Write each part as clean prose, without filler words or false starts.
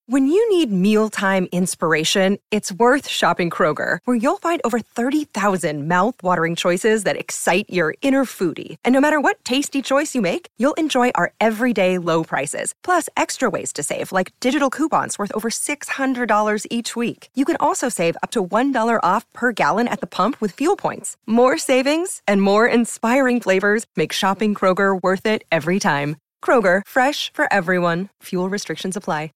When you need mealtime inspiration, it's worth shopping Kroger, where you'll find over 30,000 mouth-watering choices that excite your inner foodie. And no matter what tasty choice you make, you'll enjoy our everyday low prices, plus extra ways to save, like digital coupons worth over $600 each week. You can also save up to $1 off per gallon at the pump with fuel points. More savings and more inspiring flavors make shopping Kroger worth it every time. Kroger, fresh for everyone. Fuel restrictions apply.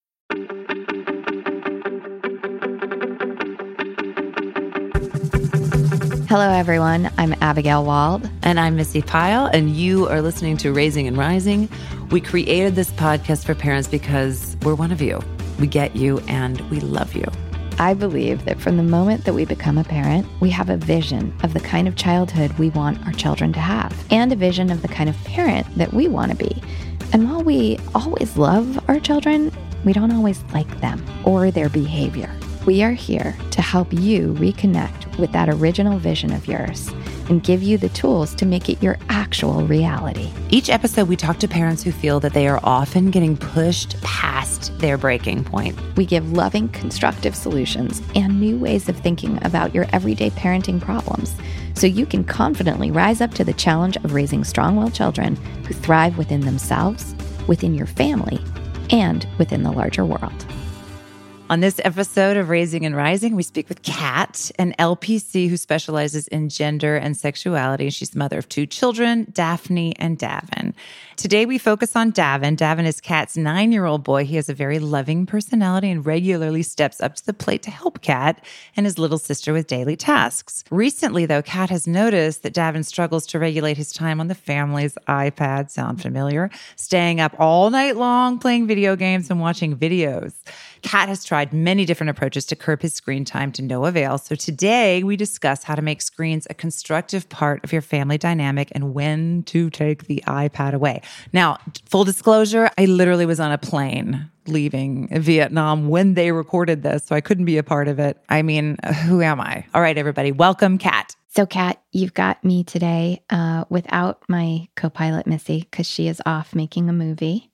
Hello, everyone. I'm Abigail Wald. And I'm Missy Pyle, and you are listening to Raising and Rising. We created this podcast for parents because we're one of you. We get you, and we love you. I believe that from the moment that we become a parent, we have a vision of the kind of childhood we want our children to have, and a vision of the kind of parent that we want to be. And while we always love our children, we don't always like them or their behavior. We are here to help you reconnect with that original vision of yours and give you the tools to make it your actual reality. Each episode, we talk to parents who feel that they are often getting pushed past their breaking point. We give loving, constructive solutions and new ways of thinking about your everyday parenting problems so you can confidently rise up to the challenge of raising strong-willed children who thrive within themselves, within your family, and within the larger world. On this episode of Raising and Rising, we speak with Kat, an LPC who specializes in gender and sexuality. She's the mother of 2 children, Daphne and Davin. Today, we focus on Davin. Davin is Kat's 9-year-old boy. He has a very loving personality and regularly steps up to the plate to help Kat and his little sister with daily tasks. Recently, though, Kat has noticed that Davin struggles to regulate his time on the family's iPad. Sound familiar? Staying up all night long, playing video games and watching videos. Kat has tried many different approaches to curb his screen time to no avail. So today we discuss how to make screens a constructive part of your family dynamic and when to take the iPad away. Now, full disclosure, I literally was on a plane leaving Vietnam when they recorded this, so I couldn't be a part of it. I mean, who am I? All right, everybody, welcome Kat. So Kat, you've got me today without my co-pilot Missy because she is off making a movie.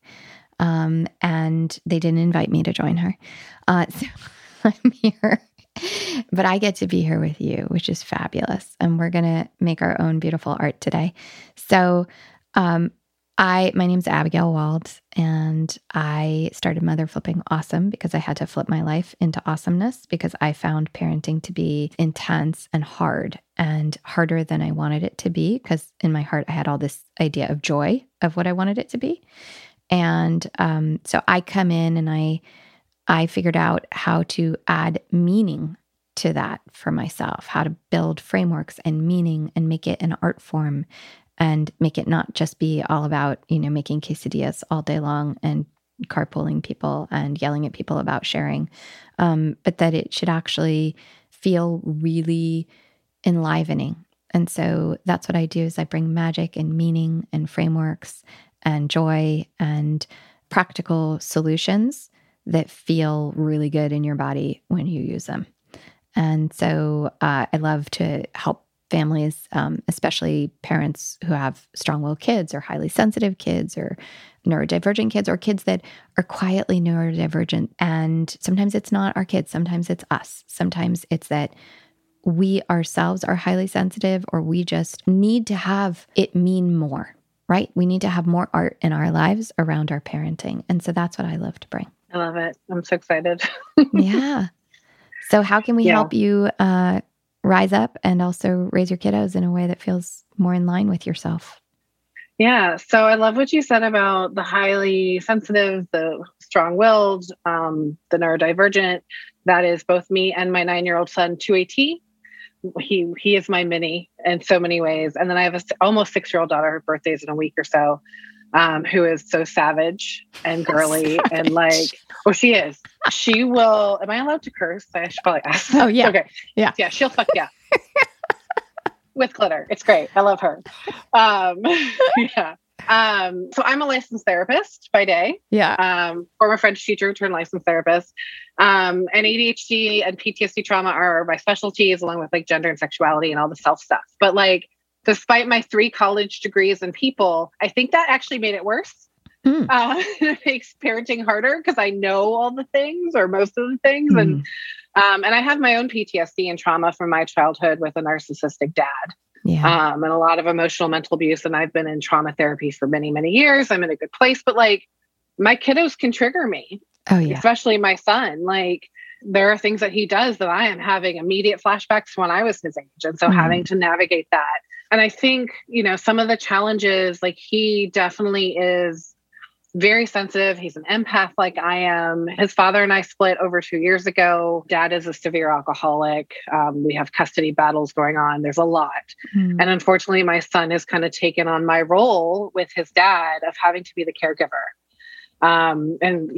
And they didn't invite me to join her. So I'm here, but I get to be here with you, which is fabulous. And we're going to make our own beautiful art today. So, my name's Abigail Wald, and I started Mother Flipping Awesome because I had to flip my life into awesomeness because I found parenting to be intense and hard and harder than I wanted it to be because in my heart, I had all this idea of joy of what I wanted it to be. And so I come in and I figured out how to add meaning to that for myself, how to build frameworks and meaning and make it an art form and make it not just be all about, making quesadillas all day long and carpooling people and yelling at people about sharing, but that it should actually feel really enlivening. And so that's what I do is I bring magic and meaning and frameworks and joy and practical solutions that feel really good in your body when you use them. And so I love to help families, especially parents who have strong-willed kids or highly sensitive kids or neurodivergent kids or kids that are quietly neurodivergent. And sometimes it's not our kids. Sometimes it's us. Sometimes it's that we ourselves are highly sensitive or we just need to have it mean more. Right? We need to have more art in our lives around our parenting. And so that's what I love to bring. I love it. I'm so excited. Yeah. So how can we help you rise up and also raise your kiddos in a way that feels more in line with yourself? Yeah. So I love what you said about the highly sensitive, the strong-willed, the neurodivergent. That is both me and my 9-year-old son to a T. He is my mini in so many ways. And then I have a almost 6-year-old daughter, her birthday's in a week or so, who is so savage and girly and she is. She will, am I allowed to curse? I should probably ask. Oh yeah. Okay. Yeah. Yeah. She'll fuck yeah. With glitter. It's great. I love her. Yeah. So I'm a licensed therapist by day. Yeah. Former French teacher turned licensed therapist. And ADHD and PTSD trauma are my specialties, along with gender and sexuality and all the self stuff. But despite my 3 college degrees in people, I think that actually made it worse It makes parenting harder because I know all the things or most of the things. And I have my own PTSD and trauma from my childhood with a narcissistic dad. Yeah. And a lot of emotional mental abuse. And I've been in trauma therapy for many, many years. I'm in a good place, but like my kiddos can trigger me. Oh, yeah. Especially my son. Like there are things that he does that I am having immediate flashbacks when I was his age. And so having to navigate that. And I think, some of the challenges, like he definitely is very sensitive. He's an empath like I am. His father and I split over 2 years ago. Dad is a severe alcoholic. We have custody battles going on. There's a lot. And unfortunately, my son has kind of taken on my role with his dad of having to be the caregiver. And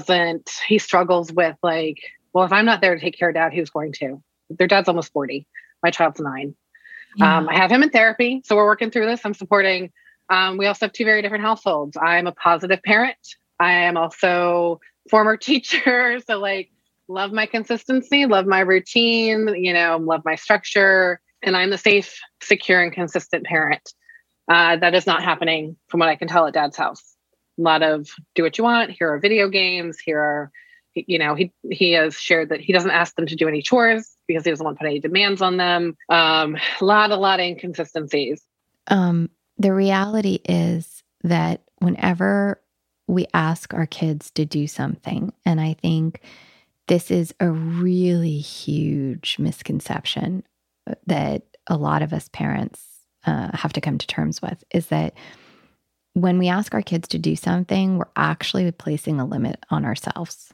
he struggles with like, well, if I'm not there to take care of dad, who's going to? Their dad's almost 40. My child's 9. Yeah. I have him in therapy. So we're working through this. I'm supporting. We also have 2 very different households. I'm a positive parent. I am also former teacher. So like love my consistency, love my routine, love my structure. And I'm the safe, secure, and consistent parent. That is not happening from what I can tell at dad's house. A lot of do what you want. Here are video games. Here are, he has shared that he doesn't ask them to do any chores because he doesn't want to put any demands on them. A lot of inconsistencies. The reality is that whenever we ask our kids to do something, and I think this is a really huge misconception that a lot of us parents have to come to terms with, is that when we ask our kids to do something, we're actually placing a limit on ourselves.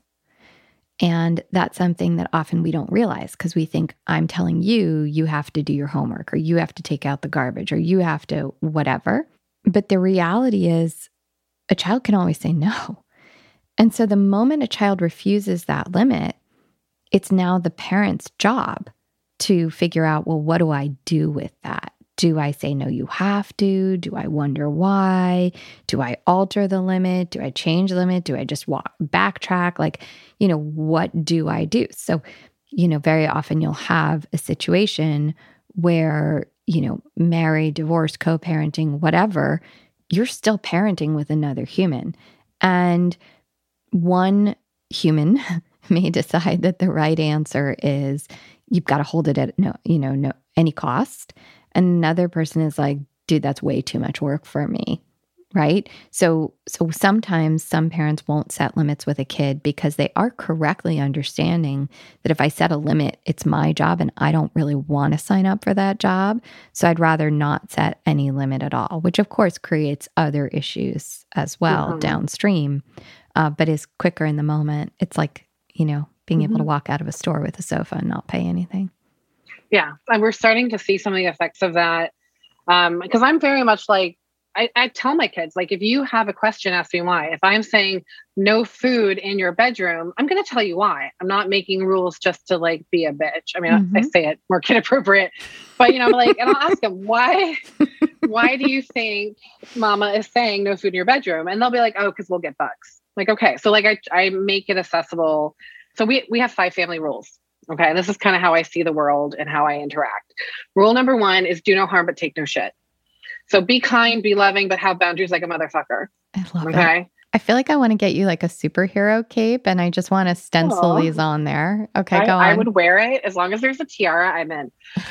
And that's something that often we don't realize because we think, I'm telling you, you have to do your homework, or you have to take out the garbage, or you have to whatever. But the reality is a child can always say no. And so the moment a child refuses that limit, it's now the parent's job to figure out, well, what do I do with that? Do I say, no, you have to? Do I wonder why? Do I alter the limit? Do I change the limit? Do I just backtrack? Like, what do I do? So, very often you'll have a situation where, married, divorced, co-parenting, whatever, you're still parenting with another human. And one human may decide that the right answer is you've got to hold it at no any cost. Another person is like, dude, that's way too much work for me, right? So sometimes some parents won't set limits with a kid because they are correctly understanding that if I set a limit, it's my job and I don't really want to sign up for that job. So I'd rather not set any limit at all, which of course creates other issues as well downstream, but is quicker in the moment. It's like, being able to walk out of a store with a sofa and not pay anything. Yeah. And we're starting to see some of the effects of that. Because I'm very much like, I tell my kids, like, if you have a question, ask me why. If I'm saying no food in your bedroom, I'm going to tell you why. I'm not making rules just to like be a bitch. I mean, I say it more kid appropriate, but I'm like, and I'll ask them, why do you think mama is saying no food in your bedroom? And they'll be like, oh, because we'll get bugs. Like, okay. So like I make it accessible. So we have 5 family rules. Okay. This is kind of how I see the world and how I interact. Rule number 1 is do no harm, but take no shit. So be kind, be loving, but have boundaries like a motherfucker. I love it. I feel like I want to get you like a superhero cape and I just want to stencil these on there. Okay, go on. I would wear it as long as there's a tiara, I'm in.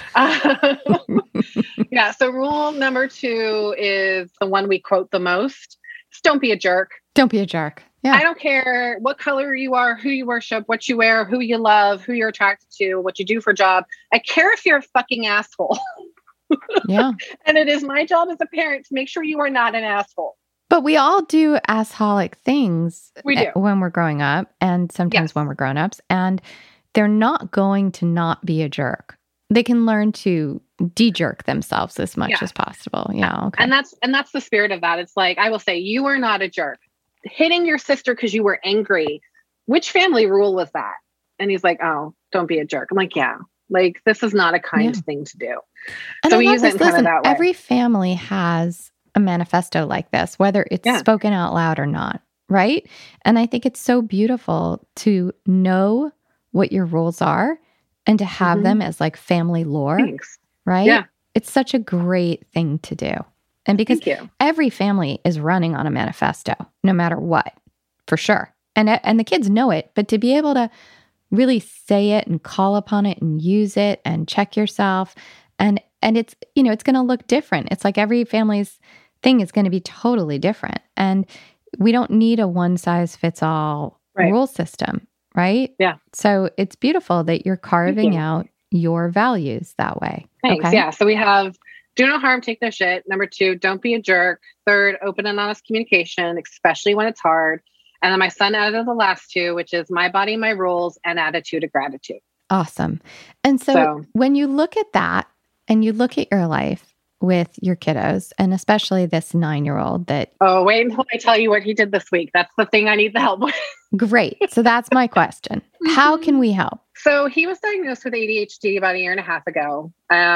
Yeah. So rule number 2 is the one we quote the most. Just don't be a jerk. Don't be a jerk. Yeah. I don't care what color you are, who you worship, what you wear, who you love, who you're attracted to, what you do for a job. I care if you're a fucking asshole. Yeah. And it is my job as a parent to make sure you are not an asshole. But we all do assholic things we do. When we're growing up and sometimes when we're grown-ups. And they're not going to not be a jerk. They can learn to de-jerk themselves as much as possible. Yeah. Okay. And that's the spirit of that. It's like, I will say, you are not a jerk. Hitting your sister because you were angry. Which family rule was that? And he's like, oh, don't be a jerk. I'm like, yeah. Like, this is not a kind thing to do. And so we use it kind of that way. Every family has a manifesto like this, whether it's spoken out loud or not, right? And I think it's so beautiful to know what your rules are and to have them as like family lore, right? Yeah. It's such a great thing to do. And because Thank you. every family is running on a manifesto, no matter what, for sure. And the kids know it, but to be able to really say it and call upon it and use it and check yourself, and it's, it's going to look different. It's like every family's thing is going to be totally different. And we don't need a one size fits all rule system, right? Yeah. So it's beautiful that you're carving you. out your values that way. Thanks. Okay. Yeah. So we have do no harm, take no shit. Number 2, don't be a jerk. 3rd, open and honest communication, especially when it's hard. And then my son added the last 2, which is my body, my rules, and attitude of gratitude. Awesome. And so when you look at that and you look at your life with your kiddos, and especially this 9-year-old that... Oh, wait until I tell you what he did this week. That's the thing I need the help with. Great. So that's my question. How can we help? So he was diagnosed with ADHD about 1.5 years ago,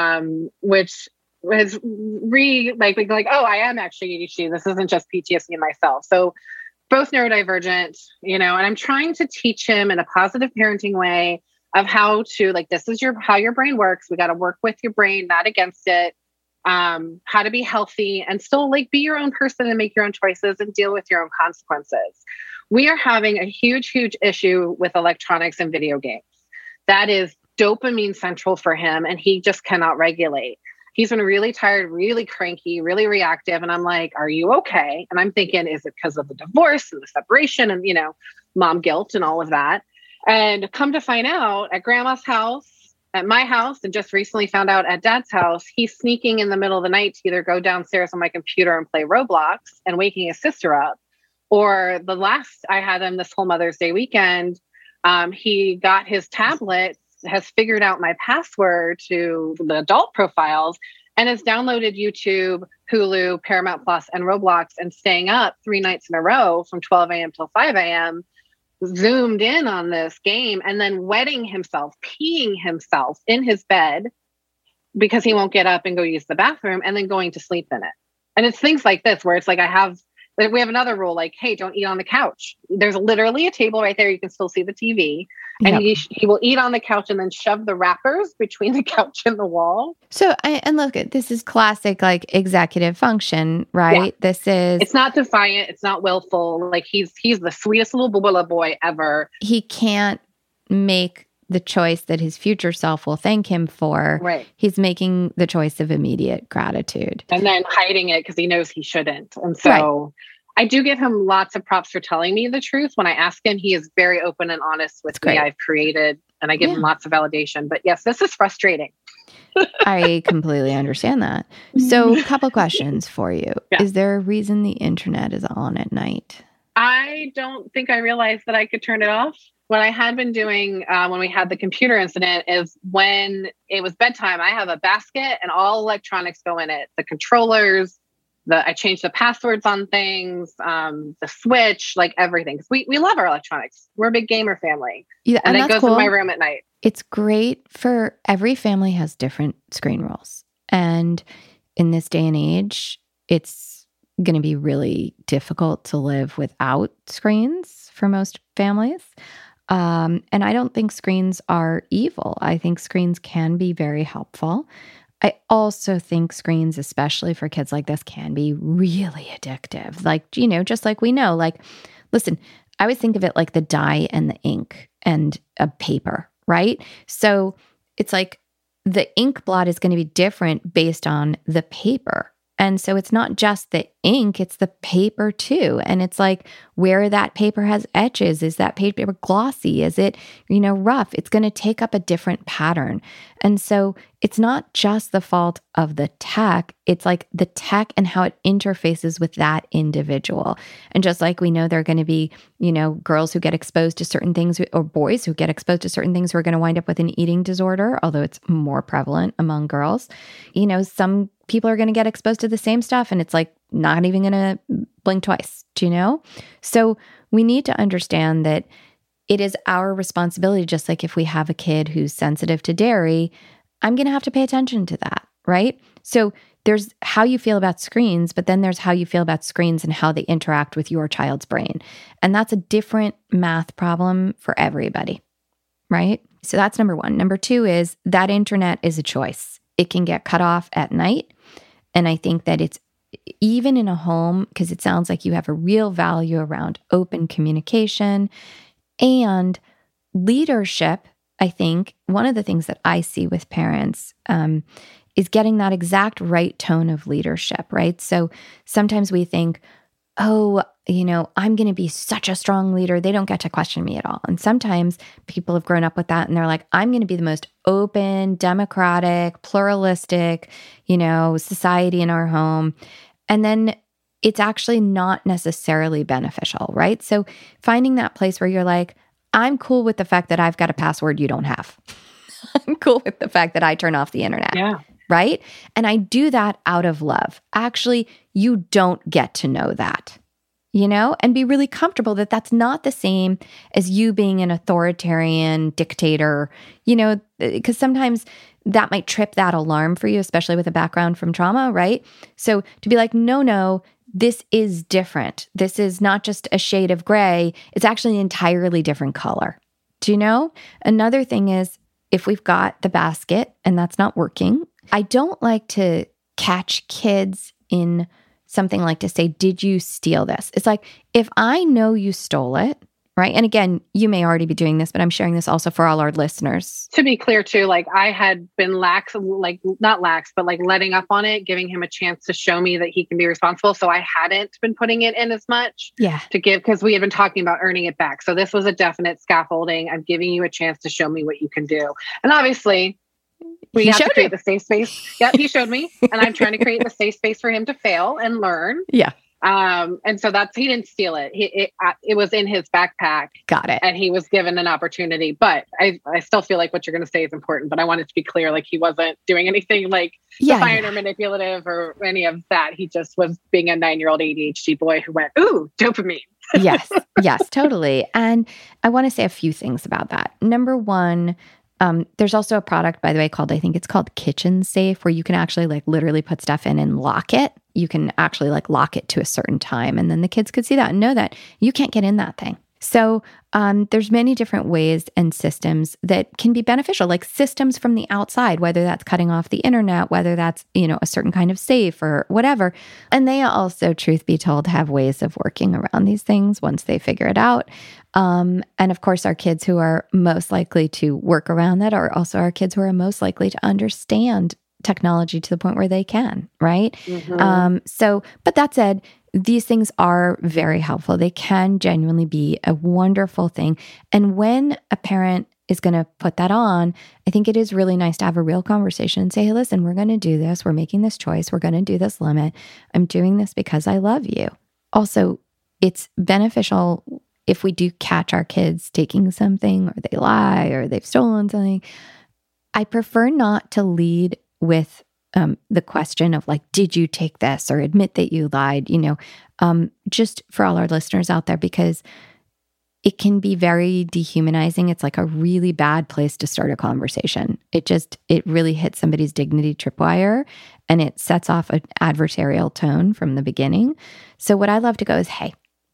which was like, oh, I am actually ADHD. This isn't just PTSD in myself. So both neurodivergent, and I'm trying to teach him in a positive parenting way of how to, like, this is how your brain works. We got to work with your brain, not against it. How to be healthy and still like be your own person and make your own choices and deal with your own consequences. We are having a huge issue with electronics and video games. That is dopamine central for him, and he just cannot regulate. He's been really tired, really cranky, really reactive. And I'm like, are you okay? And I'm thinking, is it because of the divorce and the separation and, mom guilt and all of that? And come to find out, at grandma's house, at my house, and just recently found out at dad's house, he's sneaking in the middle of the night to either go downstairs on my computer and play Roblox and waking his sister up. Or the last I had him this whole Mother's Day weekend, he got his tablet, has figured out my password to the adult profiles, and has downloaded YouTube, Hulu, Paramount Plus, and Roblox, and staying up 3 nights in a row from 12 a.m. till 5 a.m., zoomed in on this game, and then wetting himself, peeing himself in his bed because he won't get up and go use the bathroom, and then going to sleep in it. And it's things like this where it's like we have another rule, like, hey, don't eat on the couch. There's literally a table right there. You can still see the TV. And he will eat on the couch and then shove the wrappers between the couch and the wall. So, and look, this is classic, like, executive function, right? Yeah. It's not defiant. It's not willful. Like, he's the sweetest little booba boy ever. He can't make the choice that his future self will thank him for. Right. He's making the choice of immediate gratitude. And then hiding it because he knows he shouldn't. And so I do give him lots of props for telling me the truth. When I ask him, he is very open and honest with me. I've created, and I give him lots of validation. But yes, this is frustrating. I completely understand that. So a couple questions for you. Yeah. Is there a reason the internet is on at night? I don't think I realized that I could turn it off. What I had been doing when we had the computer incident is when it was bedtime, I have a basket and all electronics go in it. The controllers, I changed the passwords on things, the switch, like everything. Because we love our electronics. We're a big gamer family. Yeah, and it goes in my room at night. It's great for every family has different screen rules. And in this day and age, it's going to be really difficult to live without screens for most families. And I don't think screens are evil. I think screens can be very helpful. I also think screens, especially for kids like this, can be really addictive. Like, just like we know, like, listen, I always think of it like the dye and the ink and a paper, right? So it's like the ink blot is going to be different based on the paper. And so it's not just the ink, it's the paper too. And it's like where that paper has edges. Is that paper glossy? Is it, rough? It's going to take up a different pattern. And so it's not just the fault of the tech. It's like the tech and how it interfaces with that individual. And just like we know there are going to be, girls who get exposed to certain things or boys who get exposed to certain things who are going to wind up with an eating disorder, although it's more prevalent among girls. Some people are going to get exposed to the same stuff and it's like not even going to blink twice, So we need to understand that it is our responsibility, just like if we have a kid who's sensitive to dairy, I'm going to have to pay attention to that, right? So there's how you feel about screens, but then there's how you feel about screens and how they interact with your child's brain. And that's a different math problem for everybody, right? So that's number one. Number two is that internet is a choice. It can get cut off at night. And I think that it's even in a home, because it sounds like you have a real value around open communication and leadership. I think one of the things that I see with parents is getting that exact right tone of leadership, right? So sometimes we think, oh, I'm going to be such a strong leader. They don't get to question me at all. And sometimes people have grown up with that and they're like, I'm going to be the most open, democratic, pluralistic, society in our home. And then it's actually not necessarily beneficial, right? So finding that place where you're like, I'm cool with the fact that I've got a password you don't have. I'm cool with the fact that I turn off the internet. Yeah. Right? And I do that out of love. Actually, you don't get to know that, and be really comfortable that that's not the same as you being an authoritarian dictator, because sometimes that might trip that alarm for you, especially with a background from trauma, right? So to be like, no, this is different. This is not just a shade of gray. It's actually an entirely different color. Do you know? Another thing is if we've got the basket and that's not working, I don't like to catch kids in something like to say, did you steal this? It's like, if I know you stole it, right? And again, you may already be doing this, but I'm sharing this also for all our listeners. To be clear too, I had been not lax, but letting up on it, giving him a chance to show me that he can be responsible. So I hadn't been putting it in as much to give, because we had been talking about earning it back. So this was a definite scaffolding. I'm giving you a chance to show me what you can do. And obviously, we have to create the safe space. Yep, he showed me. And I'm trying to create the safe space for him to fail and learn. Yeah. And so he didn't steal it. It was in his backpack. Got it. And he was given an opportunity. But I still feel like what you're going to say is important. But I wanted to be clear, he wasn't doing anything defiant or manipulative or any of that. He just was being a 9-year-old ADHD boy who went, ooh, dopamine. Yes, totally. And I want to say a few things about that. Number one, there's also a product, by the way, I think it's called Kitchen Safe, where you can actually literally put stuff in and lock it. You can actually lock it to a certain time. And then the kids could see that and know that you can't get in that thing. So there's many different ways and systems that can be beneficial, like systems from the outside, whether that's cutting off the internet, whether that's, a certain kind of safe or whatever. And they also, truth be told, have ways of working around these things once they figure it out. And of course, our kids who are most likely to work around that are also our kids who are most likely to understand technology to the point where they can, right? Mm-hmm. But that said, these things are very helpful. They can genuinely be a wonderful thing. And when a parent is going to put that on, I think it is really nice to have a real conversation and say, hey, listen, we're going to do this. We're making this choice. We're going to do this limit. I'm doing this because I love you. Also, it's beneficial if we do catch our kids taking something, or they lie, or they've stolen something. I prefer not to lead with the question of did you take this, or admit that you lied, just for all our listeners out there, because it can be very dehumanizing. It's a really bad place to start a conversation. It really hits somebody's dignity tripwire, and it sets off an adversarial tone from the beginning. So what I love to go is, hey,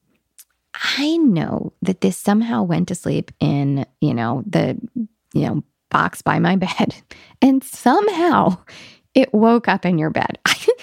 I know that this somehow went to sleep in, the box by my bed, and somehow it woke up in your bed.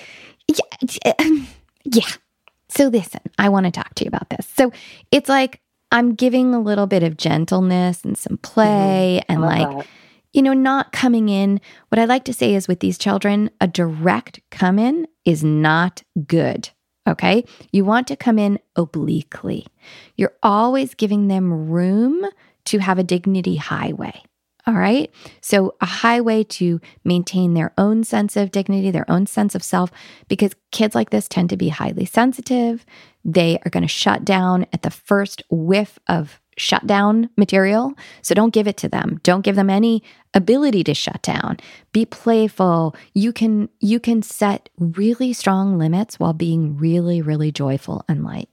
Yeah. So listen, I want to talk to you about this. So it's I'm giving a little bit of gentleness and some play, and not coming in. What I like to say is, with these children, a direct come in is not good. Okay. You want to come in obliquely. You're always giving them room to have a dignity highway. All right. So a highway to maintain their own sense of dignity, their own sense of self, because kids like this tend to be highly sensitive. They are going to shut down at the first whiff of shutdown material. So don't give it to them. Don't give them any ability to shut down. Be playful. You can set really strong limits while being really, really joyful and light.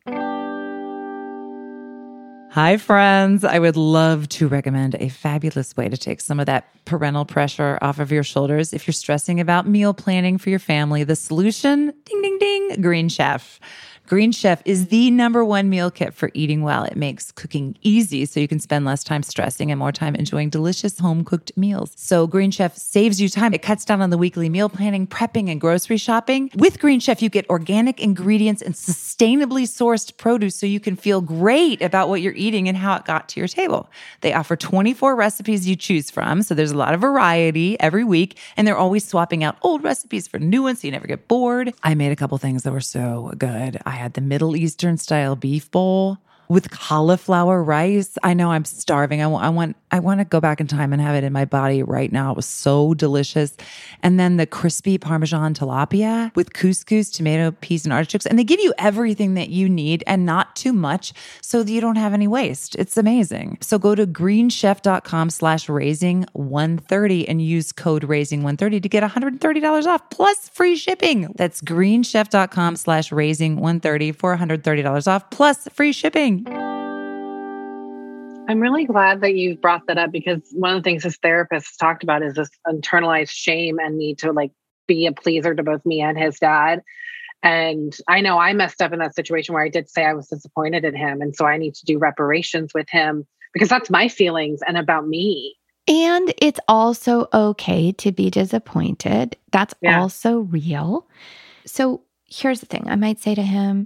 Hi, friends. I would love to recommend a fabulous way to take some of that parental pressure off of your shoulders if you're stressing about meal planning for your family. The solution, ding, ding, ding, Green Chef. Green Chef is the #1 meal kit for eating well. It makes cooking easy so you can spend less time stressing and more time enjoying delicious home-cooked meals. So Green Chef saves you time. It cuts down on the weekly meal planning, prepping, and grocery shopping. With Green Chef, you get organic ingredients and sustainably sourced produce so you can feel great about what you're eating and how it got to your table. They offer 24 recipes you choose from, so there's a lot of variety every week, and they're always swapping out old recipes for new ones so you never get bored. I made a couple things that were so good. I had the Middle Eastern style beef bowl with cauliflower rice. I know I'm starving. I want to go back in time and have it in my body right now. It was so delicious. And then the crispy Parmesan tilapia with couscous, tomato, peas, and artichokes. And they give you everything that you need and not too much so that you don't have any waste. It's amazing. So go to greenchef.com/raising130 and use code raising130 to get $130 off plus free shipping. That's greenchef.com/raising130 for $130 off plus free shipping. I'm really glad that you brought that up, because one of the things this therapist has talked about is this internalized shame and need to like be a pleaser to both me and his dad. And I know I messed up in that situation where I did say I was disappointed in him. And so I need to do reparations with him because that's my feelings and about me. And it's also okay to be disappointed. That's also real. So here's the thing. I might say to him,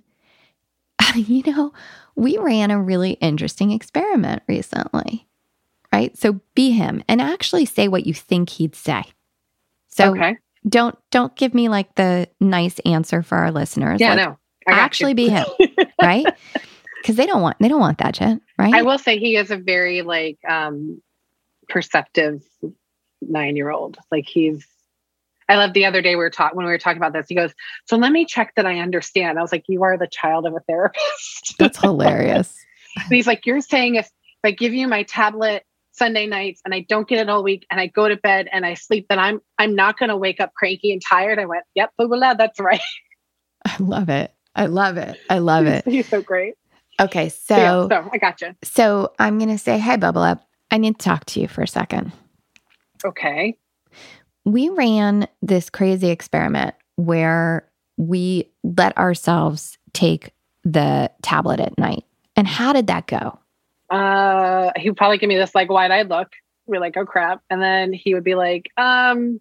we ran a really interesting experiment recently, right? So be him and actually say what you think he'd say. So don't give me like the nice answer for our listeners. Yeah, like, no. Actually be him, right? Because they don't want that shit, right? I will say he is a very like perceptive 9-year-old. Like I love the other day when we were talking about this, he goes, so let me check that I understand. I was like, you are the child of a therapist. That's hilarious. And he's like, you're saying if I give you my tablet Sunday nights and I don't get it all week and I go to bed and I sleep, then I'm not going to wake up cranky and tired. I went, yep, that's right. I love it. I love it. He's so great. Okay. So I gotcha. So I'm going to say, hi, Bubble Up. I need to talk to you for a second. Okay. We ran this crazy experiment where we let ourselves take the tablet at night. And how did that go? He would probably give me this like wide-eyed look. We're like, oh crap. And then he would be like, I'm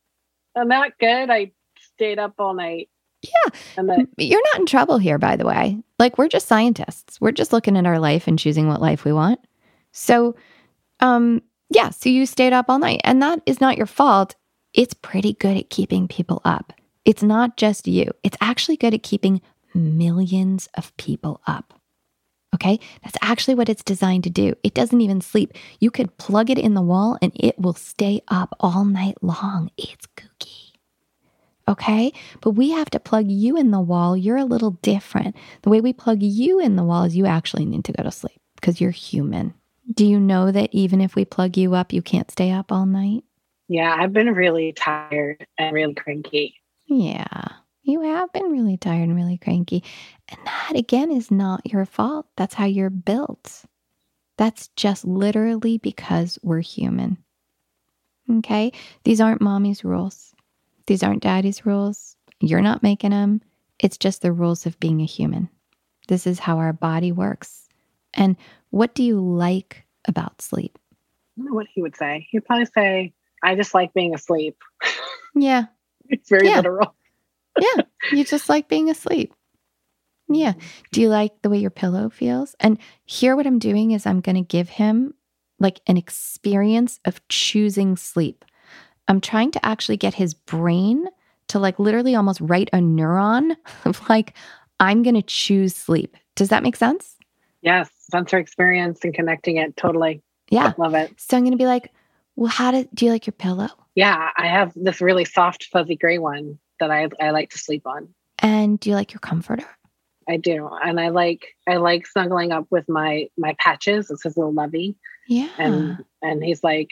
not good. I stayed up all night. Yeah. And then, you're not in trouble here, by the way. Like, we're just scientists. We're just looking at our life and choosing what life we want. So, so you stayed up all night, and that is not your fault. It's pretty good at keeping people up. It's not just you. It's actually good at keeping millions of people up. Okay? That's actually what it's designed to do. It doesn't even sleep. You could plug it in the wall and it will stay up all night long. It's kooky. Okay? But we have to plug you in the wall. You're a little different. The way we plug you in the wall is you actually need to go to sleep because you're human. Do you know that even if we plug you up, you can't stay up all night? Yeah, I've been really tired and really cranky. Yeah, you have been really tired and really cranky. And that, again, is not your fault. That's how you're built. That's just literally because we're human. Okay? These aren't mommy's rules. These aren't daddy's rules. You're not making them. It's just the rules of being a human. This is how our body works. And what do you like about sleep? I don't know what he would say. He'd probably say, I just like being asleep. Yeah. It's very literal. Yeah. You just like being asleep. Yeah. Do you like the way your pillow feels? And here what I'm doing is I'm going to give him like an experience of choosing sleep. I'm trying to actually get his brain to like literally almost write a neuron of like, I'm going to choose sleep. Does that make sense? Yes. Sensory experience and connecting it. Totally. Yeah. Love it. So I'm going to be like, well, do you like your pillow? Yeah, I have this really soft, fuzzy gray one that I like to sleep on. And do you like your comforter? I do. And I like snuggling up with my patches. It's his little lovey. Yeah. And he's like,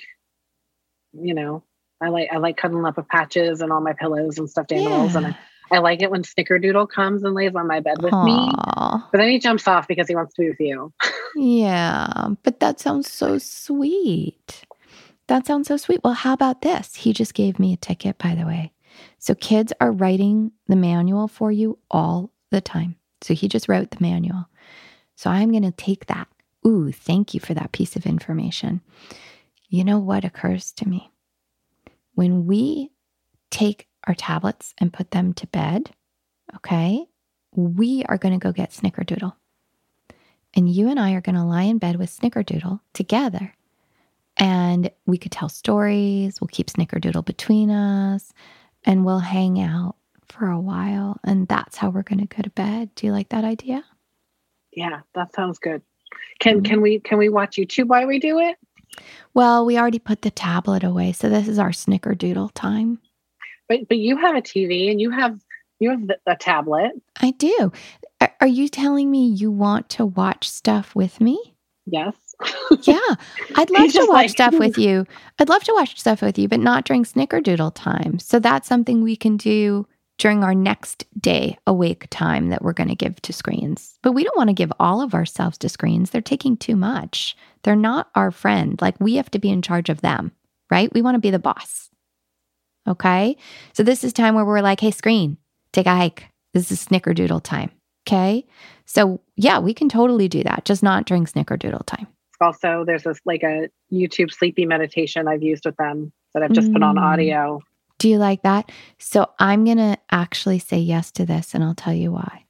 I like cuddling up with patches and all my pillows and stuffed animals. And I like it when Snickerdoodle comes and lays on my bed with me. But then he jumps off because he wants to be with you. Yeah, but that sounds so sweet. Well, how about this? He just gave me a ticket, by the way. So kids are writing the manual for you all the time. So he just wrote the manual. So I'm going to take that. Ooh, thank you for that piece of information. You know what occurs to me? When we take our tablets and put them to bed, okay, we are going to go get Snickerdoodle. And you and I are going to lie in bed with Snickerdoodle together. And we could tell stories. We'll keep Snickerdoodle between us. And we'll hang out for a while. And that's how we're going to go to bed. Do you like that idea? Yeah, that sounds good. Can we watch YouTube while we do it? Well, we already put the tablet away. So this is our Snickerdoodle time. But you have a TV and you have a tablet. I do. Are you telling me you want to watch stuff with me? Yes. Yeah. I'd love to watch stuff with you. I'd love to watch stuff with you, but not during Snickerdoodle time. So that's something we can do during our next day awake time that we're going to give to screens. But we don't want to give all of ourselves to screens. They're taking too much. They're not our friend. Like, we have to be in charge of them, right? We want to be the boss. Okay? So this is time where we're like, hey, screen, take a hike. This is Snickerdoodle time. Okay? So yeah, we can totally do that, just not during Snickerdoodle time. Also, there's this like a YouTube sleepy meditation I've used with them that I've just put on audio. Do you like that? So I'm going to actually say yes to this, and I'll tell you why.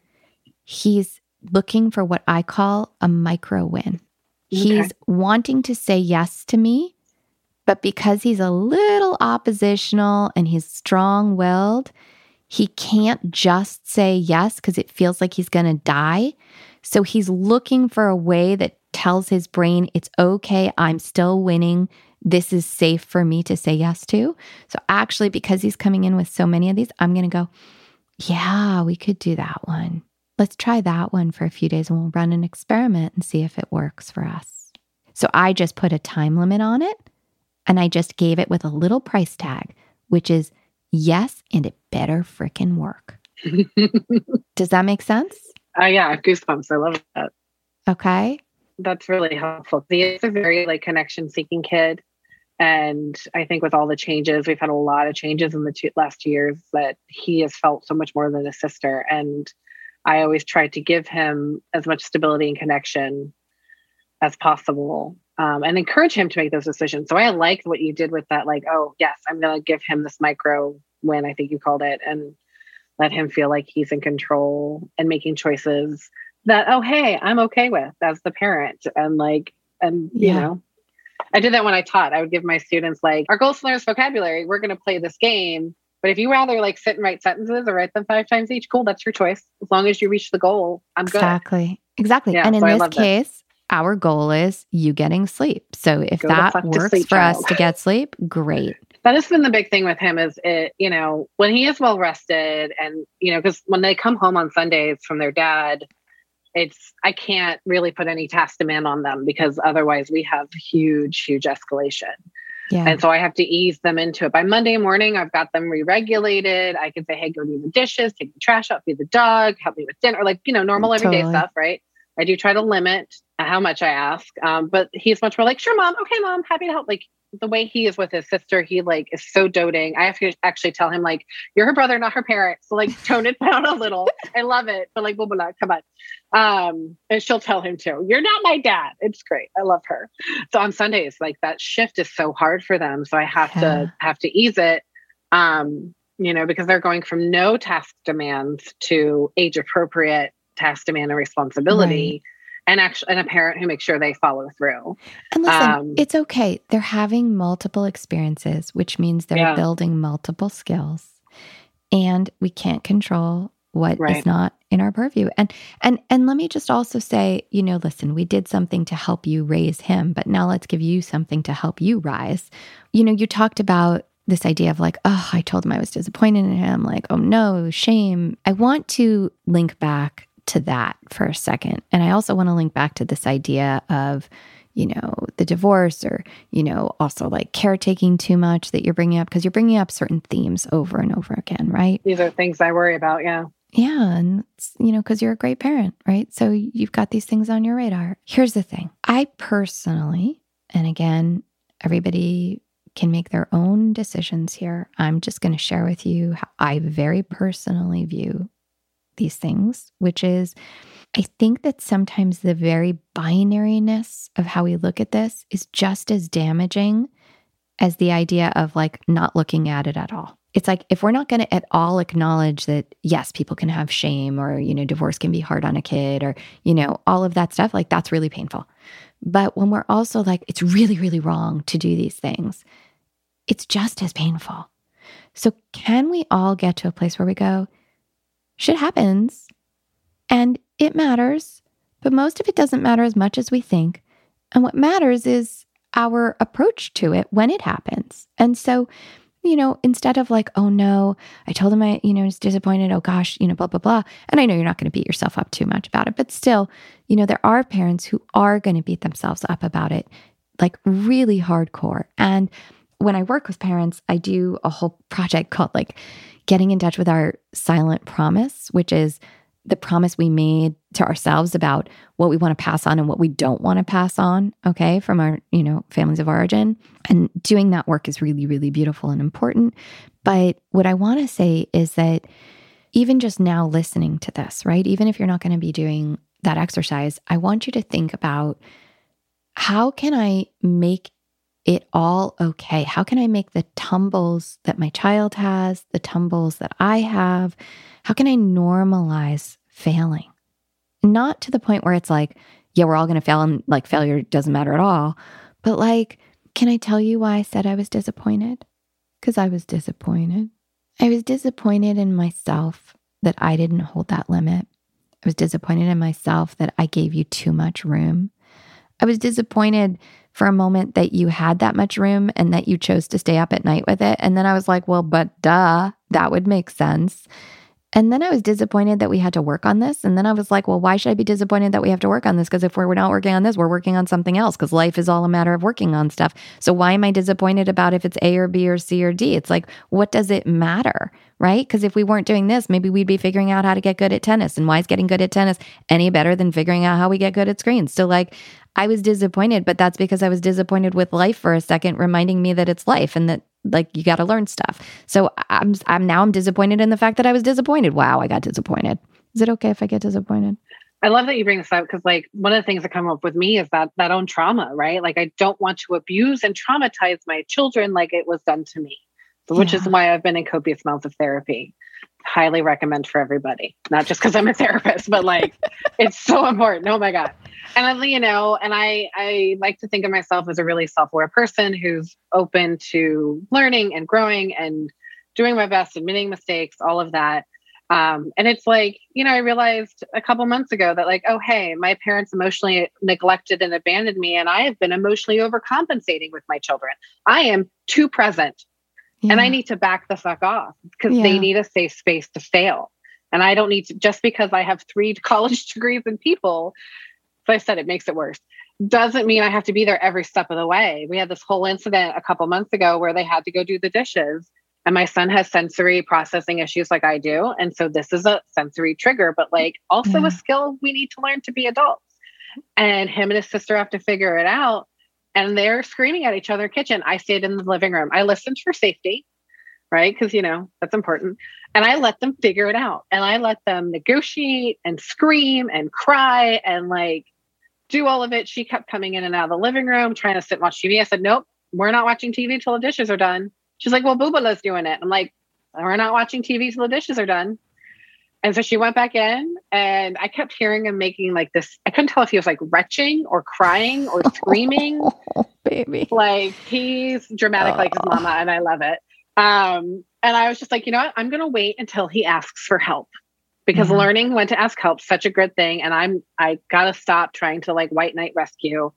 He's looking for what I call a micro win. Okay. He's wanting to say yes to me, but because he's a little oppositional and he's strong-willed, he can't just say yes because it feels like he's going to die. So he's looking for a way that tells his brain, it's okay, I'm still winning. This is safe for me to say yes to. So actually, because he's coming in with so many of these, I'm going to go, yeah, we could do that one. Let's try that one for a few days and we'll run an experiment and see if it works for us. So I just put a time limit on it and I just gave it with a little price tag, which is yes, and it better frickin' work. Does that make sense? Yeah, goosebumps. I love that. Okay. That's really helpful. He is a very like connection-seeking kid. And I think with all the changes, we've had a lot of changes in the last 2 years that he has felt so much more than a sister. And I always tried to give him as much stability and connection as possible and encourage him to make those decisions. So I liked what you did with that. Like, oh, yes, I'm going to give him this micro win, I think you called it, and let him feel like he's in control and making choices that, oh, hey, I'm okay with as the parent. And like, and you know, I did that when I taught. I would give my students like, our goal is to learn vocabulary. We're going to play this game. But if you rather like sit and write sentences or write them 5 times each, cool, that's your choice. As long as you reach the goal, I'm good. Exactly. Yeah, and in so this case, our goal is you getting sleep. So if that works for us to get sleep, great. That has been the big thing with him is it, you know, when he is well rested and, you know, because when they come home on Sundays from their dad, I can't really put any task demand on them because otherwise we have huge escalation. Yeah. And so I have to ease them into it. By Monday morning, I've got them re-regulated. I can say, hey, go do the dishes, take the trash out, feed the dog, help me with dinner, like, you know, normal everyday stuff, right? I do try to limit how much I ask. But he's much more like, sure, mom. Okay, mom, happy to help. Like the way he is with his sister, he like is so doting. I have to actually tell him like, you're her brother, not her parent. So like tone it down a little. I love it. But like, blah, blah, blah, come on. And she'll tell him too, you're not my dad. It's great. I love her. So on Sundays, like that shift is so hard for them. So I have to ease it. You know, because they're going from no task demands to age appropriate task demand and responsibility. Right. And a parent who makes sure they follow through. And listen, it's okay. They're having multiple experiences, which means they're building multiple skills. And we can't control what is not in our purview. And let me just also say, you know, listen, we did something to help you raise him, but now let's give you something to help you rise. You know, you talked about this idea of like, oh, I told him I was disappointed in him. Like, oh no, shame. I want to link back to that for a second. And I also want to link back to this idea of, you know, the divorce or, you know, also like caretaking too much that you're bringing up because you're bringing up certain themes over and over again, right? These are things I worry about. Yeah. Yeah. And, you know, because you're a great parent, right? So you've got these things on your radar. Here's the thing. I personally, and again, everybody can make their own decisions here. I'm just going to share with you how I very personally view these things, which is I think that sometimes the very binariness of how we look at this is just as damaging as the idea of like not looking at it at all. It's like, if we're not going to at all acknowledge that, yes, people can have shame or, divorce can be hard on a kid or, all of that stuff, like that's really painful. But when we're also like, it's really, really wrong to do these things, it's just as painful. So can we all get to a place where we go, shit happens and it matters, but most of it doesn't matter as much as we think. And what matters is our approach to it when it happens. And so, instead of like, oh no, I told him I was disappointed. Oh gosh, blah, blah, blah. And I know you're not going to beat yourself up too much about it, but still, there are parents who are going to beat themselves up about it, like really hardcore. And when I work with parents, I do a whole project called like getting in touch with our silent promise, which is the promise we made to ourselves about what we want to pass on and what we don't want to pass on, okay, from our, families of origin. And doing that work is really, really beautiful and important. But what I want to say is that even just now listening to this, right, even if you're not going to be doing that exercise, I want you to think about, how can I make it all okay? How can I make the tumbles that my child has, the tumbles that I have, how can I normalize failing? Not to the point where it's like, yeah, we're all going to fail and like failure doesn't matter at all. But like, can I tell you why I said I was disappointed? Because I was disappointed. I was disappointed in myself that I didn't hold that limit. I was disappointed in myself that I gave you too much room. I was disappointed for a moment that you had that much room and that you chose to stay up at night with it. And then I was like, well, but duh, that would make sense. And then I was disappointed that we had to work on this. And then I was like, well, why should I be disappointed that we have to work on this? Because if we're not working on this, we're working on something else, because life is all a matter of working on stuff. So why am I disappointed about if it's A or B or C or D? It's like, what does it matter, right? Because if we weren't doing this, maybe we'd be figuring out how to get good at tennis. And why is getting good at tennis any better than figuring out how we get good at screens? So like, I was disappointed, but that's because I was disappointed with life for a second, reminding me that it's life and that like you got to learn stuff. So I'm disappointed in the fact that I was disappointed. Wow, I got disappointed. Is it okay if I get disappointed? I love that you bring this up, because like one of the things that come up with me is that own trauma, right? Like I don't want to abuse and traumatize my children like it was done to me, which is why I've been in copious amounts of therapy. Highly recommend for everybody, not just because I'm a therapist, but like it's so important. Oh my God. And I like to think of myself as a really self-aware person who's open to learning and growing and doing my best, admitting mistakes, all of that. And it's like, I realized a couple months ago that like, oh, hey, my parents emotionally neglected and abandoned me. And I have been emotionally overcompensating with my children. I am too present. Yeah. And I need to back the fuck off, because they need a safe space to fail. And I don't need to, just because I have 3 college degrees in people, so I said it makes it worse, doesn't mean I have to be there every step of the way. We had this whole incident a couple months ago where they had to go do the dishes. And my son has sensory processing issues like I do. And so this is a sensory trigger, but like also a skill we need to learn to be adults. And him and his sister have to figure it out. And they're screaming at each other in the kitchen. I stayed in the living room. I listened for safety, right? Because, that's important. And I let them figure it out. And I let them negotiate and scream and cry and like do all of it. She kept coming in and out of the living room, trying to sit and watch TV. I said, nope, we're not watching TV until the dishes are done. She's like, well, Boobala's doing it. I'm like, we're not watching TV till the dishes are done. And so she went back in, and I kept hearing him making like this. I couldn't tell if he was like retching or crying or screaming. Oh, baby. Like he's dramatic like his mama, and I love it. And I was just like, you know what? I'm going to wait until he asks for help, because learning when to ask help is such a good thing. And I got to stop trying to like white knight rescue.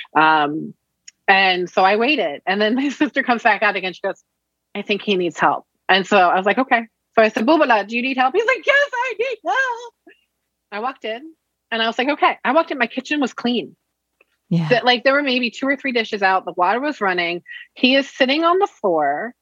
And so I waited, and then my sister comes back out again. She goes, I think he needs help. And so I was like, okay. So I said, Boobala, do you need help? He's like, yes, I need help. I walked in and I was like, okay. I walked in, my kitchen was clean. Yeah. Like there were maybe 2 or 3 dishes out. The water was running. He is sitting on the floor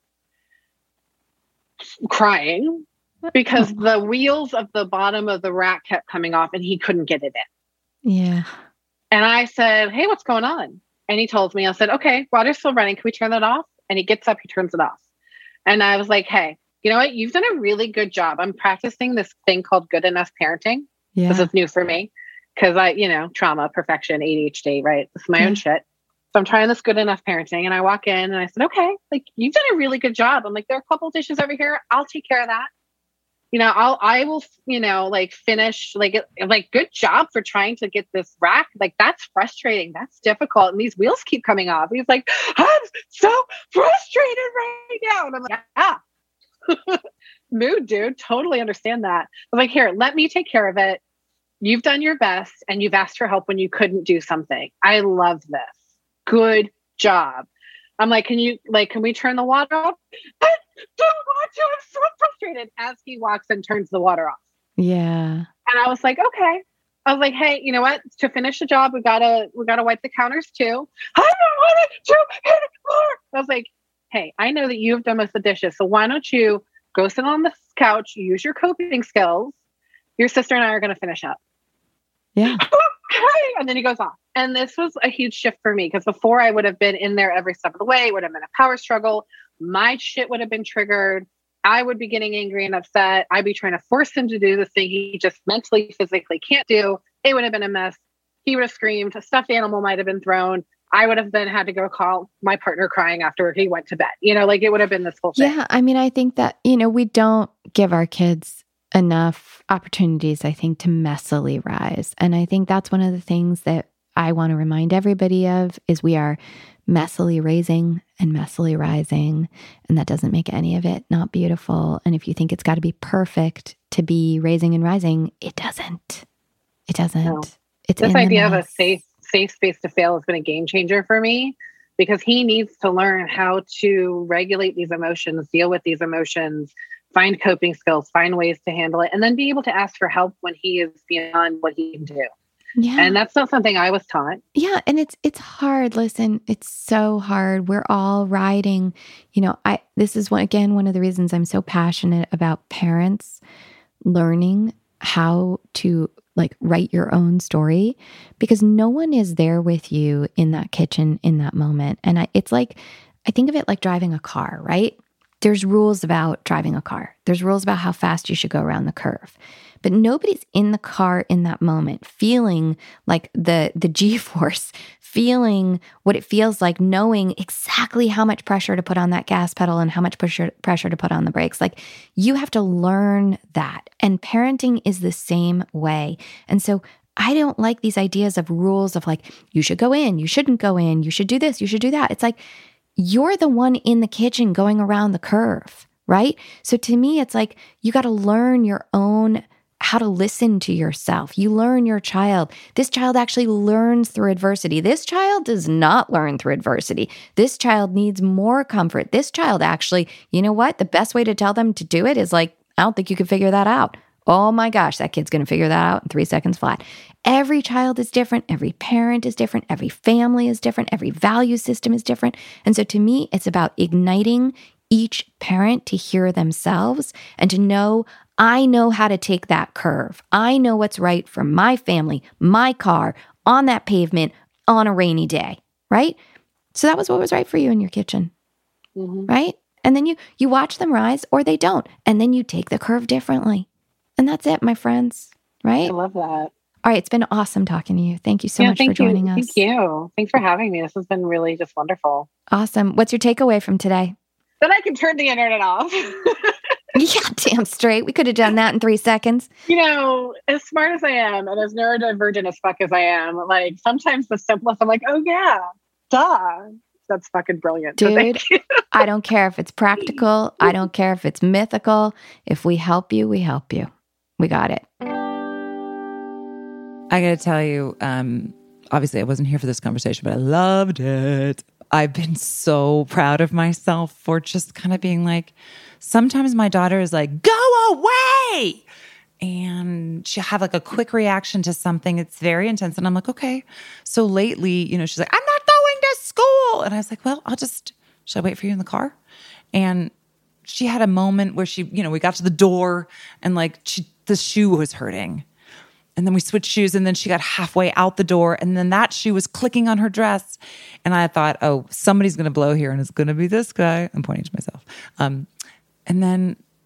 crying because the wheels of the bottom of the rack kept coming off and he couldn't get it in. Yeah. And I said, hey, what's going on? And he told me, I said, okay, water's still running. Can we turn that off? And he gets up, he turns it off. And I was like, hey, you know what? You've done a really good job. I'm practicing this thing called good enough parenting. Yeah. This is new for me because trauma, perfection, ADHD, right? This is my own shit. So I'm trying this good enough parenting, and I walk in and I said, okay, like you've done a really good job. I'm like, there are a couple dishes over here. I'll take care of that. I will, finish like good job for trying to get this rack. Like that's frustrating. That's difficult. And these wheels keep coming off. He's like, I'm so frustrated right now. And I'm like, yeah, mood, dude. Totally understand that. I'm like, here, let me take care of it. You've done your best and you've asked for help when you couldn't do something. I love this. Good job. I'm like, can we turn the water off? I don't want to. I'm so frustrated as he walks and turns the water off. Yeah. And I was like, okay. I was like, hey, you know what? To finish the job, we gotta wipe the counters too. I don't want to anymore. I was like, hey, I know that you've done most of the dishes. So why don't you go sit on the couch, use your coping skills. Your sister and I are going to finish up. Yeah. Okay. And then he goes off. And this was a huge shift for me because before I would have been in there every step of the way. It would have been a power struggle. My shit would have been triggered. I would be getting angry and upset. I'd be trying to force him to do the thing he just mentally, physically can't do. It would have been a mess. He would have screamed. A stuffed animal might have been thrown. I would have then had to go call my partner crying after he went to bed. It would have been this whole thing. Yeah. I mean, I think that, we don't give our kids enough opportunities, I think, to messily rise. And I think that's one of the things that I want to remind everybody of is we are messily raising and messily rising. And that doesn't make any of it not beautiful. And if you think it's got to be perfect to be raising and rising, it doesn't. It doesn't. No. It's this idea of a safe space to fail has been a game changer for me because he needs to learn how to regulate these emotions, deal with these emotions, find coping skills, find ways to handle it, and then be able to ask for help when he is beyond what he can do. Yeah. And that's not something I was taught. Yeah. And it's hard. Listen, it's so hard. We're all riding, this is one of the reasons I'm so passionate about parents learning how to write your own story, because no one is there with you in that kitchen in that moment. And I think of it like driving a car, right? There's rules about driving a car. There's rules about how fast you should go around the curve. But nobody's in the car in that moment feeling like the G-force, feeling what it feels like, knowing exactly how much pressure to put on that gas pedal and how much pressure to put on the brakes. You have to learn that. And parenting is the same way. And so I don't like these ideas of rules of you should go in, you shouldn't go in, you should do this, you should do that. It's you're the one in the kitchen going around the curve, right? So to me, it's you got to learn your own, how to listen to yourself. You learn your child. This child actually learns through adversity. This child does not learn through adversity. This child needs more comfort. This child actually, you know what? The best way to tell them to do it is I don't think you can figure that out. Oh my gosh, that kid's going to figure that out in 3 seconds flat. Every child is different. Every parent is different. Every family is different. Every value system is different. And so to me, it's about igniting each parent to hear themselves and to know, I know how to take that curve. I know what's right for my family, my car, on that pavement, on a rainy day, right? So that was what was right for you in your kitchen, right? And then you watch them rise or they don't. And then you take the curve differently. And that's it, my friends, right? I love that. All right. It's been awesome talking to you. Thank you so much for joining us. Thank you. Thanks for having me. This has been really just wonderful. Awesome. What's your takeaway from today? That I can turn the internet off. Yeah, damn straight. We could have done that in 3 seconds. As smart as I am and as neurodivergent as fuck as I am, sometimes the simplest, I'm like, oh yeah, duh. That's fucking brilliant. Dude, I don't care if it's practical. I don't care if it's mythical. If we help you, we help you. We got it. I got to tell you, obviously I wasn't here for this conversation, but I loved it. I've been so proud of myself for just kind of being sometimes my daughter is go away. And she'll have a quick reaction to something. It's very intense. And I'm like, okay. So lately, she's like, I'm not going to school. And I was like, well, should I wait for you in the car? And she had a moment where we got to the door and the shoe was hurting. And then we switched shoes and then she got halfway out the door and then that shoe was clicking on her dress. And I thought, oh, somebody's going to blow here and it's going to be this guy. I'm pointing to myself. And then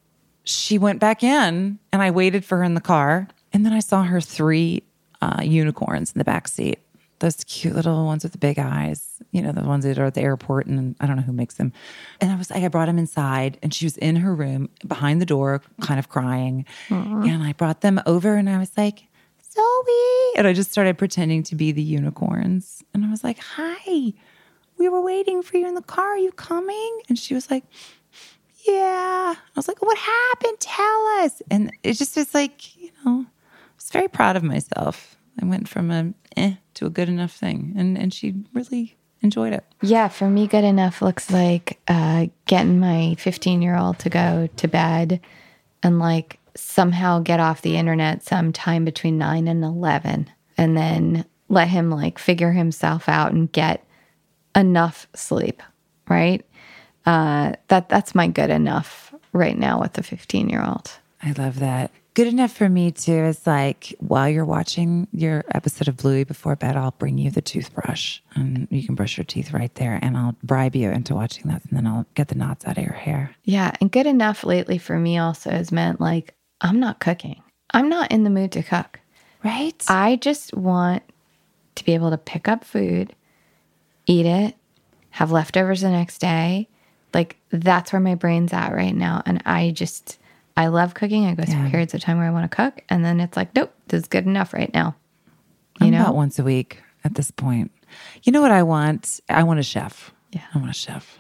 she went back in and I waited for her in the car. And then I saw her 3 unicorns in the back seat. Those cute little ones with the big eyes, the ones that are at the airport, and I don't know who makes them. And I brought them inside, and she was in her room behind the door, kind of crying. Aww. And I brought them over, and I was like, Zoe. And I just started pretending to be the unicorns. And I was like, hi, we were waiting for you in the car. Are you coming? And she was like, yeah. I was like, what happened? Tell us. And it just was like, I was very proud of myself. I went from a to a good enough thing. And she really enjoyed it. Yeah, for me, good enough looks like getting my 15-year-old to go to bed and somehow get off the internet sometime between 9 and 11 and then let him figure himself out and get enough sleep, right? That's my good enough right now with the 15-year-old. I love that. Good enough for me too is while you're watching your episode of Bluey before bed, I'll bring you the toothbrush and you can brush your teeth right there, and I'll bribe you into watching that, and then I'll get the knots out of your hair. Yeah, and good enough lately for me also has meant I'm not cooking. I'm not in the mood to cook. Right? I just want to be able to pick up food, eat it, have leftovers the next day. That's where my brain's at right now. And I love cooking. I go through periods of time where I want to cook. And then it's nope, this is good enough right now. I'm about once a week at this point. You know what I want? I want a chef. Yeah. I want a chef.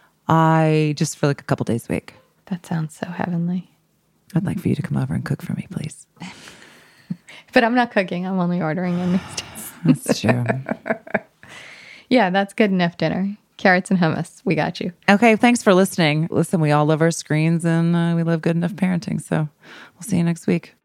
I just for a couple days a week. That sounds so heavenly. I'd like for you to come over and cook for me, please. But I'm not cooking. I'm only ordering in these days. That's true. Yeah, that's good enough dinner. Carrots and hummus. We got you. Okay, thanks for listening. Listen, we all love our screens and we love good enough parenting. So we'll see you next week.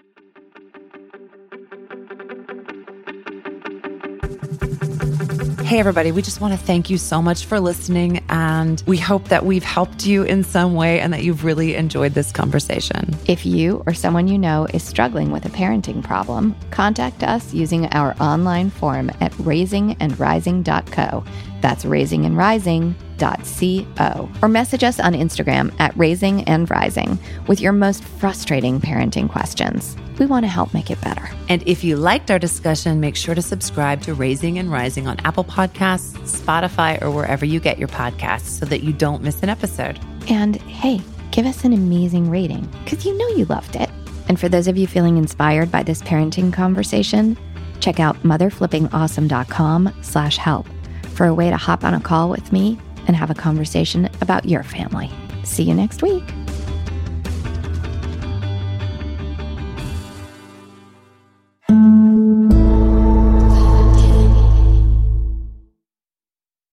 Hey, everybody, we just want to thank you so much for listening. And we hope that we've helped you in some way and that you've really enjoyed this conversation. If you or someone you know is struggling with a parenting problem, contact us using our online form at raisingandrising.co. That's raisingandrising.co. Or message us on Instagram at raisingandrising with your most frustrating parenting questions. We want to help make it better. And if you liked our discussion, make sure to subscribe to Raising and Rising on Apple Podcasts, Spotify, or wherever you get your podcasts so that you don't miss an episode. And hey, give us an amazing rating because you know you loved it. And for those of you feeling inspired by this parenting conversation, check out motherflippingawesome.com/help for a way to hop on a call with me and have a conversation about your family. See you next week.